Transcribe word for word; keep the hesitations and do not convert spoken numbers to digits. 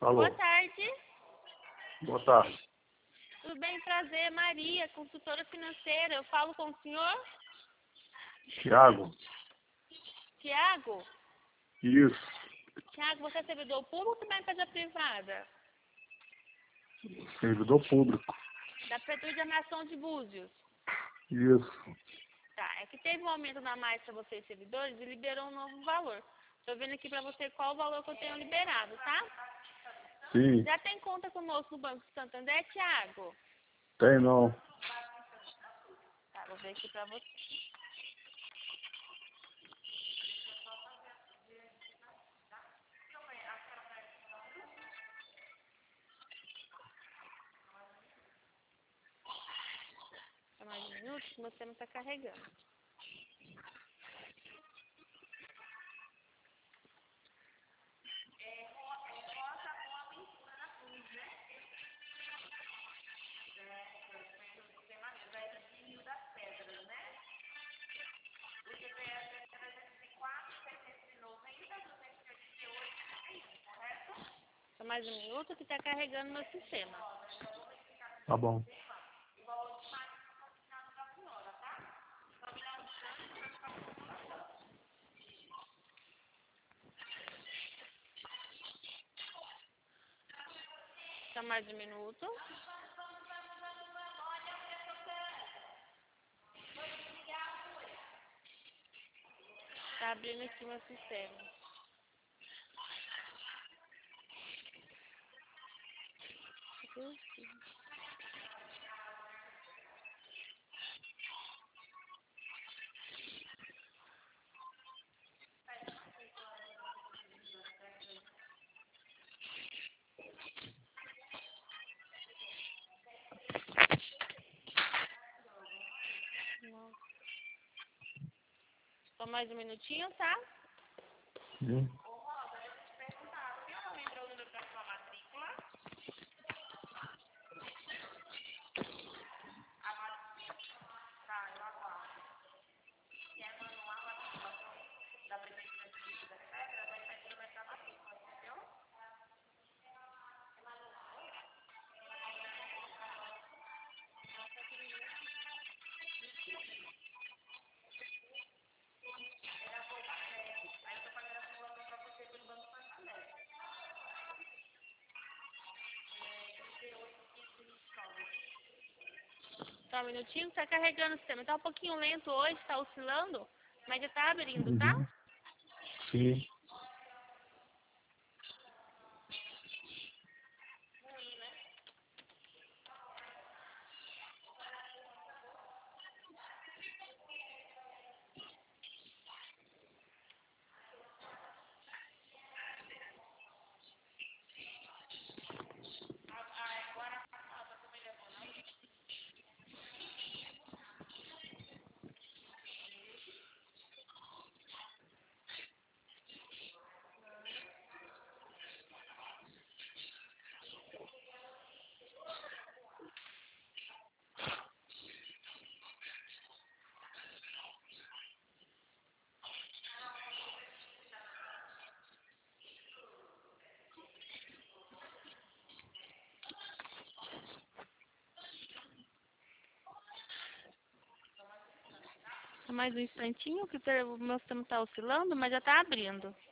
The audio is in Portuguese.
Boa Alô. tarde. Boa tarde. Tudo bem? Prazer, Maria, consultora financeira. Eu falo com o senhor? Tiago. Tiago? Isso. Tiago, você é servidor público ou também empresa privada? Servidor público. Da Prefeitura de Armação de Búzios. Isso. Tá, é que teve um aumento na mais para vocês servidores e liberou um novo valor. Estou vendo aqui para você qual o valor que eu tenho liberado, tá? Sim. Já tem conta conosco no Banco Santander, Tiago? Tem não. Tá, vou ver aqui para você. Só mais um minuto que você não está carregando. Só mais um minuto que está carregando meu sistema. Tá bom. Só mais um minuto. Tá abrindo aqui meu sistema. Só mais um minutinho, tá? Sim. Só um minutinho, tá carregando o sistema. Tá um pouquinho lento hoje, tá oscilando, mas já tá abrindo, tá? Uhum. Sim. Só mais um instantinho que o meu sistema tá oscilando, mas já tá abrindo.